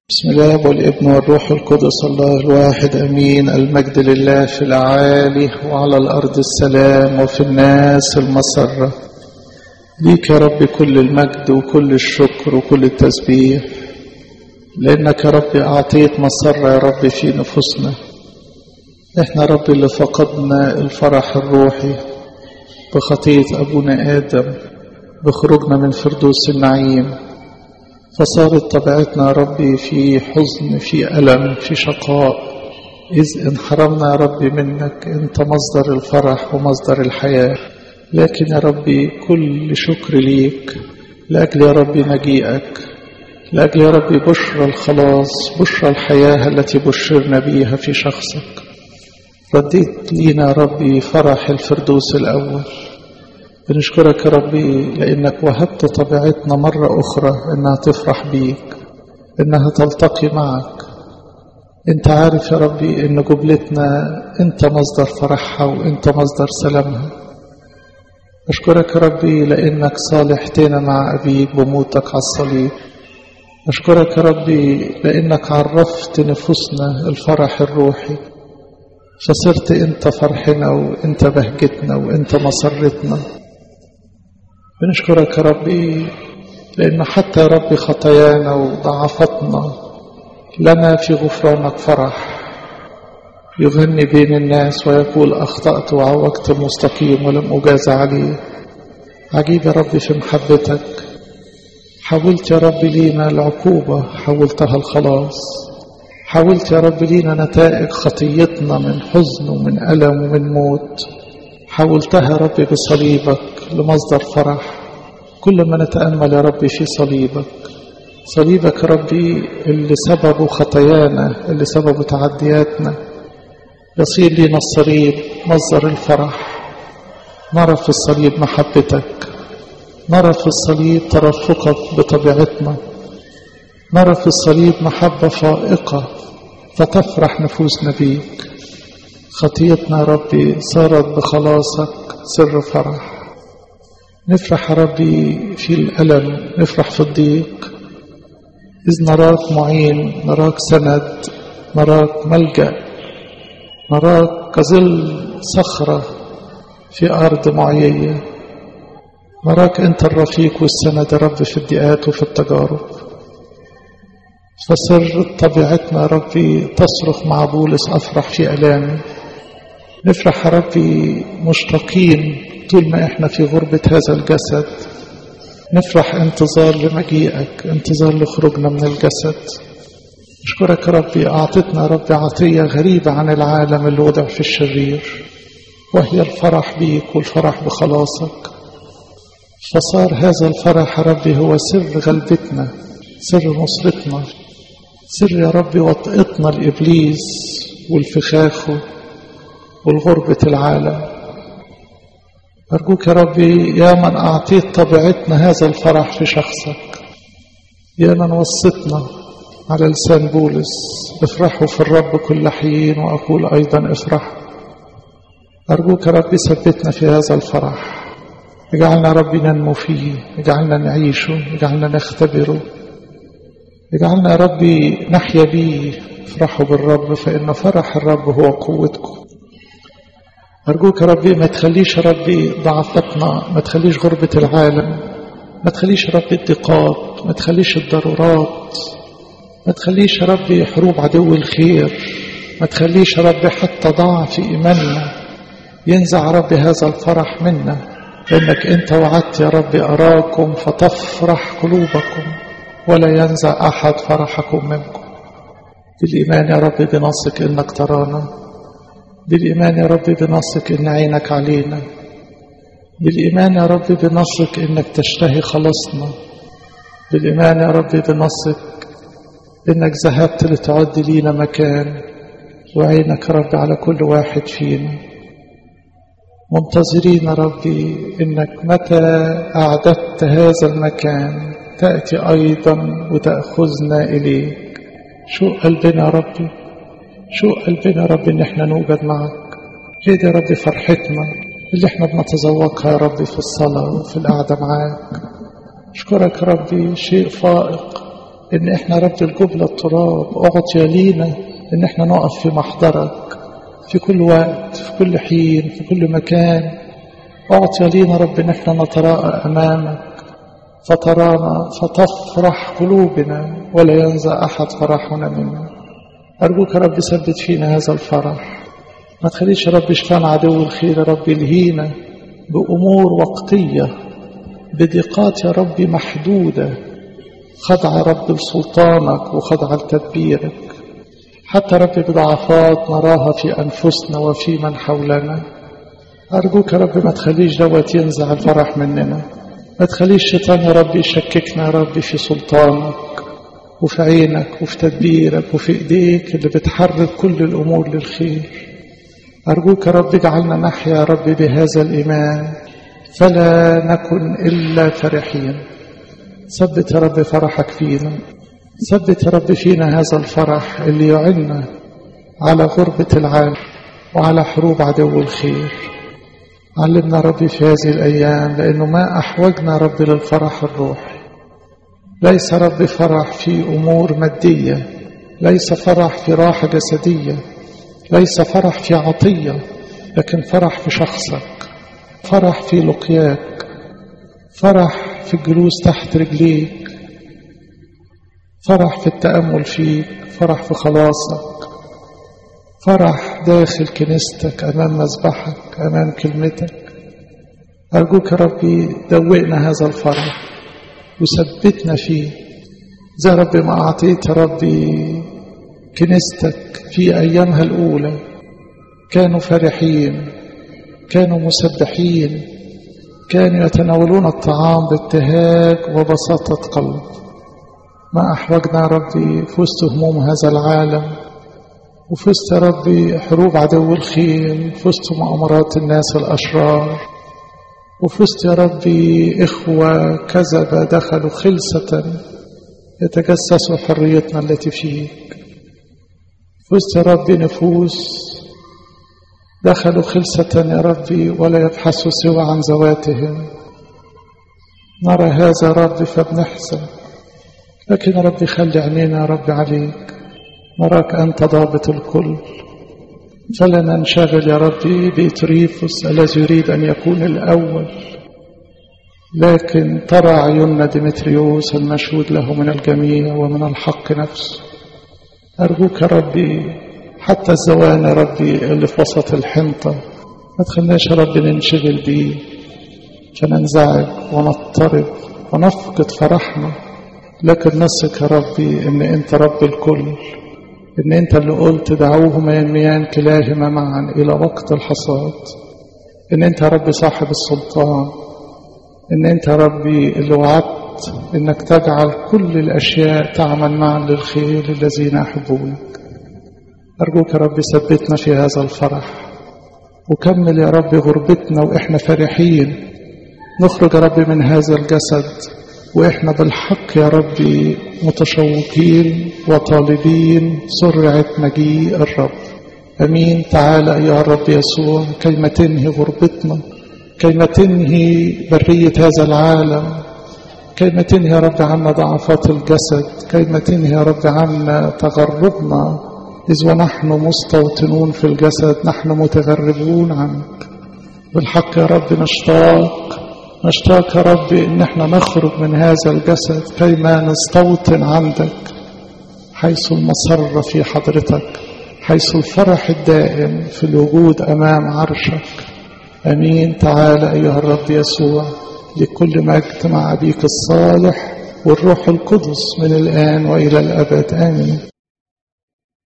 بسم الله والابن والروح القدس الله الواحد أمين. المجد لله في الأعالي وعلى الأرض السلام وفي الناس المسرة. ليك يا رب كل المجد وكل الشكر وكل التسبيح، لأنك يا رب أعطيت مسرة يا رب في نفوسنا. احنا رب اللي فقدنا الفرح الروحي بخطية أبونا آدم بخروجنا من فردوس النعيم، فصارت طبيعتنا يا ربي في حزن، في ألم، في شقاء، إذ انحرمنا يا ربي منك. أنت مصدر الفرح ومصدر الحياة. لكن يا ربي كل شكر ليك لأجل يا ربي مجيئك، لأجل يا ربي بشرى الخلاص، بشرى الحياة التي بشرنا بيها في شخصك. رديت لينا يا ربي فرح الفردوس الأول. بنشكرك يا ربي لأنك وهبت طبيعتنا مرة أخرى إنها تفرح بيك، إنها تلتقي معك. أنت عارف يا ربي إن جبلتنا أنت مصدر فرحها وأنت مصدر سلامها. أشكرك يا ربي لأنك صالحتنا مع أبيك بموتك على الصليب. أشكرك يا ربي لأنك عرفت نفوسنا الفرح الروحي، فصرت أنت فرحنا وأنت بهجتنا وأنت مسرتنا. بنشكرك يا ربي لأن حتى يا ربي خطايانا وضعفتنا لنا في غفرانك فرح يغني بين الناس ويقول أخطأت وعوجت المستقيم ولم أجاز عليه. عجيب يا ربي في محبتك، حاولت يا ربي لينا العقوبة، حاولتها الخلاص. حاولت يا رب لينا نتائج خطيتنا من حزن ومن ألم ومن موت، حاولتها يا رب بصليبك لمصدر فرح. كل ما نتأمل يا رب في صليبك، صليبك يا ربي اللي سببه خطايانا، اللي سببه تعدياتنا، يصير لنا الصليب مصدر الفرح. نرى في الصليب محبتك، نرى في الصليب ترفقك بطبيعتنا، نرى في الصليب محبة فائقة فتفرح نفوسنا بيك. خطيتنا يا ربي صارت بخلاصك سر فرح. نفرح يا ربي في الألم، نفرح في الضيق، إذ نراك معين، نراك سند، نراك ملجأ، نراك كظل صخرة في أرض معيية. نراك أنت الرفيق والسند يا رب في الضيقات وفي التجارب. فسر طبيعتنا يا ربي تصرخ مع بولس أفرح في ألامي. نفرح يا ربي مشتاقين طول ما احنا في غربة هذا الجسد، نفرح انتظار لمجيئك، انتظار لخروجنا من الجسد. أشكرك يا ربي أعطتنا يا ربي عطية غريبة عن العالم اللي وضع في الشرير، وهي الفرح بيك والفرح بخلاصك. فصار هذا الفرح يا ربي هو سر غلبتنا، سر نصرتنا، سر يا ربي وطئتنا لإبليس والفخاخه والغربة العالم. أرجوك يا ربي يا من أعطيت طبيعتنا هذا الفرح في شخصك، يا من وصتنا على لسان بولس افرحوا في الرب كل حين وأقول أيضا افرح. أرجوك يا ربي ثبتنا في هذا الفرح، اجعلنا يا ربي ننمو فيه، اجعلنا نعيشه، اجعلنا نختبره، اجعلنا يا ربي نحيا بيه. افرحوا بالرب فإن فرح الرب هو قوتكم. أرجوك يا ربي ما تخليش يا ربي ضعفتنا، ما تخليش غربة العالم، ما تخليش يا ربي الضيقات، ما تخليش الضرورات، ما تخليش يا ربي حروب عدو الخير، ما تخليش يا ربي حتى ضعف إيماننا ينزع يا ربي هذا الفرح منا. لأنك أنت وعدت يا ربي أراكم فتفرح قلوبكم ولا ينزع أحد فرحكم منكم. بالإيمان يا ربي بنصك إنك ترانا، بالإيمان يا ربي بنصك إن عينك علينا، بالإيمان يا ربي بنصك إنك تشتهي خلاصنا، بالإيمان يا ربي بنصك إنك ذهبت لتعد لينا مكان، وعينك يا ربي على كل واحد فينا. منتظرين يا ربي إنك متى أعددت هذا المكان تأتي أيضا وتأخذنا إليك. شو قلبنا يا ربي، شو قلبنا يا رب إن احنا نوجد معك. هي دي يا رب فرحتنا اللي احنا بنتذوقها يا رب في الصلاة وفي القعدة معاك. أشكرك يا ربي، شيء فائق إن إحنا رب الجبلة التراب أعطي لينا إن إحنا نقف في محضرك في كل وقت، في كل حين، في كل مكان. أعطي لينا رب إن إحنا نتراءى أمامك فترانا فتفرح قلوبنا ولا ينزع أحد فرحنا منا. أرجوك يا رب ثبت فينا هذا الفرح، ما تخليش يا رب شيطان عدو الخير يا رب يلهينا بأمور وقتية، بدقات يا رب محدودة، خضع يا رب لسلطانك وخضع لتدبيرك، حتى رب بضعفات نراها في أنفسنا وفي من حولنا. أرجوك يا رب ما تخليش دوت ينزع الفرح مننا، ما تخليش الشيطان يا رب يشككنا يا رب في سلطانك وفي عينك وفي تدبيرك وفي إيديك اللي بتحرك كل الأمور للخير. أرجوك يا رب اجعلنا نحيا يا رب بهذا الإيمان فلا نكن إلا فرحين. ثبت يا رب فرحك فينا، ثبت يا رب فينا هذا الفرح اللي يعيننا على غربة العالم وعلى حروب عدو الخير. علمنا ربي في هذه الأيام، لأنه ما أحوجنا ربي للفرح الروحي. ليس ربي فرح في أمور مادية، ليس فرح في راحة جسدية، ليس فرح في عطية، لكن فرح في شخصك، فرح في لقياك، فرح في الجلوس تحت رجليك، فرح في التأمل فيك، فرح في خلاصك، فرح داخل كنيستك أمام مذبحك أمام كلمتك. أرجوك يا ربي دوقنا هذا الفرح وثبتنا فيه، زي ربي ما أعطيت يا ربي كنيستك في أيامها الأولى، كانوا فرحين، كانوا مسبحين، كانوا يتناولون الطعام بابتهاج وبساطة قلب. ما أحوجنا ربي في وسط هموم هذا العالم، وفي وسط ربي حروب عدو الخير، في وسط مؤامرات الناس الأشرار، وفي وسط يا ربي إخوة كذبة دخلوا خلسة يتجسسوا حريتنا التي فيك، في وسط يا ربي نفوس دخلوا خلسة يا ربي ولا يبحثوا سوى عن ذواتهم. نرى هذا يا ربي فبنحزن، لكن يا ربي خلي عينينا يا ربي عليك، نراك أنت ضابط الكل. فلا ننشغل يا ربي بإتريفوس الذي يريد أن يكون الأول، لكن ترى عيوننا ديمتريوس المشهود له من الجميع ومن الحق نفسه. أرجوك يا ربي حتى الزوان يا ربي اللي في وسط الحنطة ما تخلناش يا ربي ننشغل بيه فننزعج ونضطرب ونفقد فرحنا، لكن نثق يا ربي إن أنت رب الكل، إن أنت اللي قلت دعوهما ينميان كلاهما معا إلى وقت الحصاد، إن أنت يا ربي صاحب السلطان، إن أنت يا ربي اللي وعدت إنك تجعل كل الأشياء تعمل معا للخير الذين يحبونك. أرجوك يا ربي ثبتنا في هذا الفرح، وكمل يا ربي غربتنا وإحنا فرحين، نخرج يا ربي من هذا الجسد وإحنا بالحق يا ربي متشوقين وطالبين سرعة مجيء الرب. أمين. تعالى يا رب يسوع كيما تنهي غربتنا، كيما تنهي برية هذا العالم، كيما تنهي يا رب عنا ضعفات الجسد، كيما تنهي يا رب عنا تغربنا، إذ ونحن مستوطنون في الجسد نحن متغربون عنك. بالحق يا رب نشتاق يا رب إن احنا نخرج من هذا الجسد كيما نستوطن عندك، حيث المسرة في حضرتك، حيث الفرح الدائم في الوجود أمام عرشك. أمين. تعالى أيها الرب يسوع، لكل مجد مع أبيك الصالح والروح القدس من الآن وإلى الأبد. آمين.